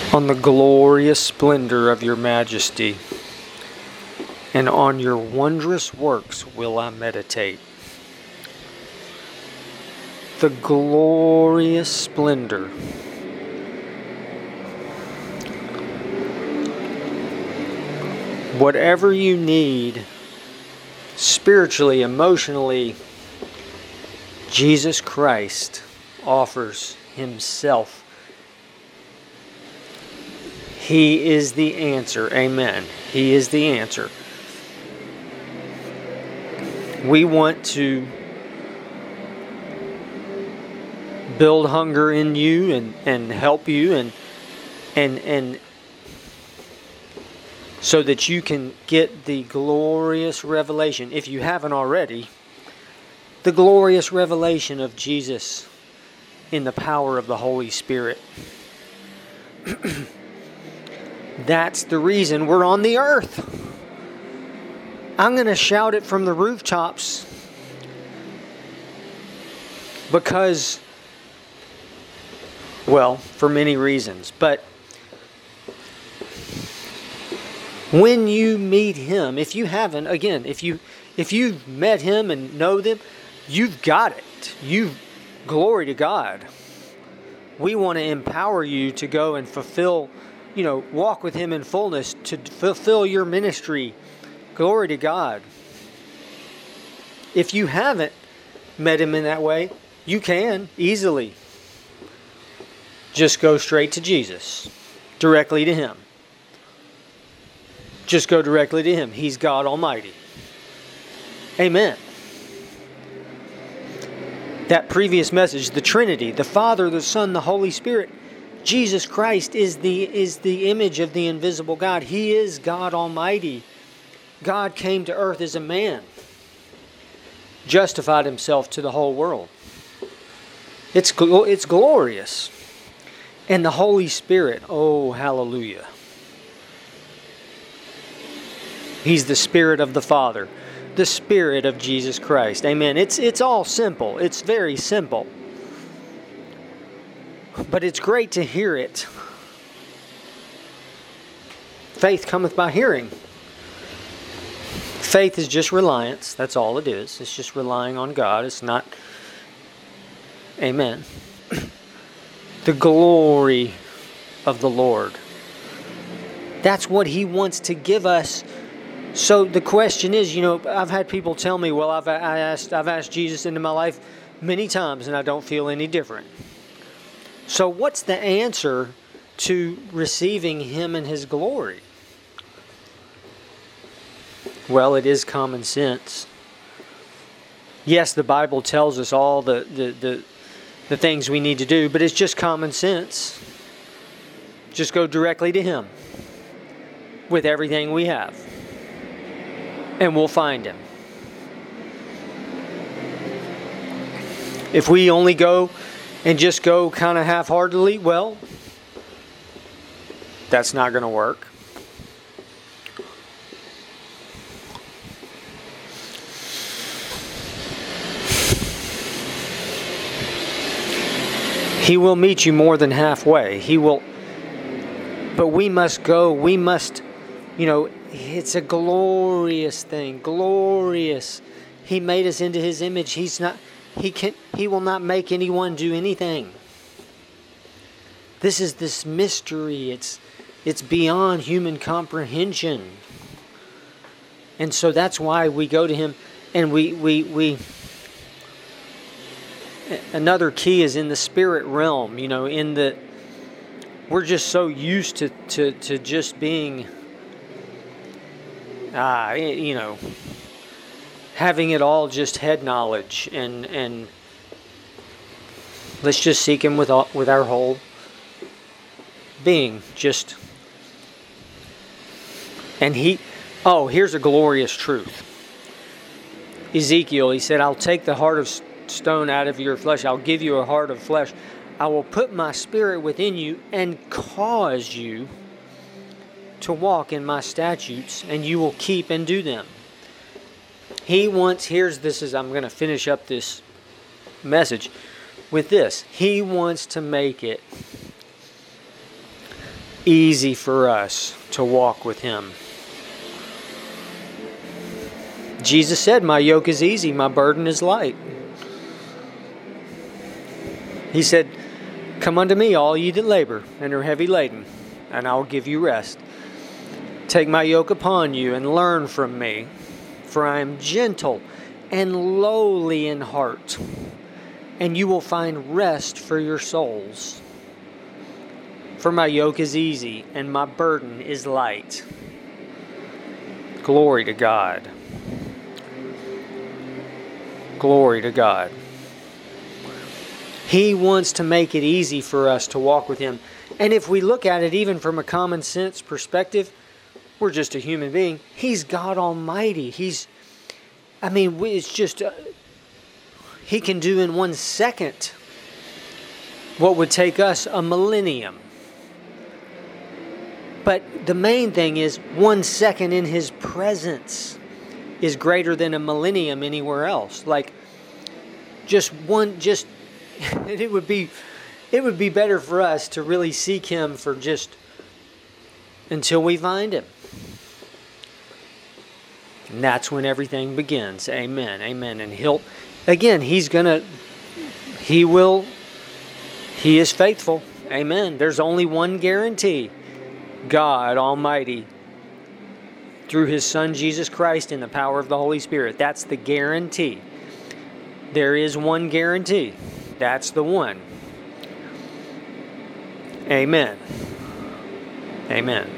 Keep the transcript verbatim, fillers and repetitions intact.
On the glorious splendor of your majesty, and on your wondrous works will I meditate. The glorious splendor. Whatever you need, spiritually, emotionally, Jesus Christ offers Himself. He is the answer. Amen. He is the answer. We want to build hunger in you and, and help you and and and so that you can get the glorious revelation, if you haven't already, the glorious revelation of Jesus in the power of the Holy Spirit. That's the reason we're on the earth. I'm going to shout it from the rooftops because, well, for many reasons. But when you meet Him, if you haven't, again, if you if you've met Him and know them, you've got it. You, glory to God. We want to empower you to go and fulfill, you know, walk with Him in fullness, to fulfill your ministry. Glory to God. If you haven't met Him in that way, you can easily just go straight to Jesus, directly to Him. Just go directly to Him. He's God Almighty. Amen. That previous message, the Trinity, the Father, the Son, the Holy Spirit, Jesus Christ is the is the image of the invisible God. He is God Almighty. God came to earth as a man, justified Himself to the whole world. It's it's glorious. And the Holy Spirit, oh, hallelujah. He's the Spirit of the Father, the Spirit of Jesus Christ. Amen. It's it's all simple. It's very simple. But it's great to hear it. Faith cometh by hearing. Faith is just reliance. That's all it is. It's just relying on God. It's not... Amen. The glory of the Lord. That's what He wants to give us. So the question is, you know, I've had people tell me, well, I've I asked I've asked Jesus into my life many times and I don't feel any different. So what's the answer to receiving Him in His glory? Well, it is common sense. Yes, the Bible tells us all the, the, the, the things we need to do, but it's just common sense. Just go directly to Him with everything we have, and we'll find Him. If we only go and just go kind of half-heartedly, well, that's not going to work. He will meet you more than halfway. He will, but we must go. We must, you know, it's a glorious thing. Glorious. He made us into His image. He's not, He can, He will not make anyone do anything. This is this mystery. It's, it's beyond human comprehension. And so that's why we go to Him, and we, we, we, another key is in the spirit realm, you know, in the, we're just so used to, to, to just being, ah, you know, having it all just head knowledge, and, and let's just seek Him with all, with our whole being, just, and He, oh, here's a glorious truth. Ezekiel, he said, I'll take the heart of stone out of your flesh. I'll give you a heart of flesh. I will put my spirit within you and cause you to walk in my statutes, and you will keep and do them. He wants, here's this is, I'm going to finish up this message with this. He wants to make it easy for us to walk with Him. Jesus said, my yoke is easy, my burden is light. He said, come unto me, all ye that labor and are heavy laden, and I will give you rest. Take my yoke upon you and learn from me, for I am gentle and lowly in heart, and you will find rest for your souls. For my yoke is easy and my burden is light. Glory to God. Glory to God. He wants to make it easy for us to walk with Him. And if we look at it even from a common sense perspective, we're just a human being. He's God Almighty. He's, I mean, it's just, uh, He can do in one second what would take us a millennium. But the main thing is, one second in His presence is greater than a millennium anywhere else. Like, just one, just, it would be, it would be better for us to really seek Him for just until we find Him. And that's when everything begins. Amen. Amen. And He'll, again, He's gonna, He will, He is faithful. Amen. There's only one guarantee. God Almighty, through His Son Jesus Christ in the power of the Holy Spirit. That's the guarantee. There is one guarantee. That's the one. Amen. Amen.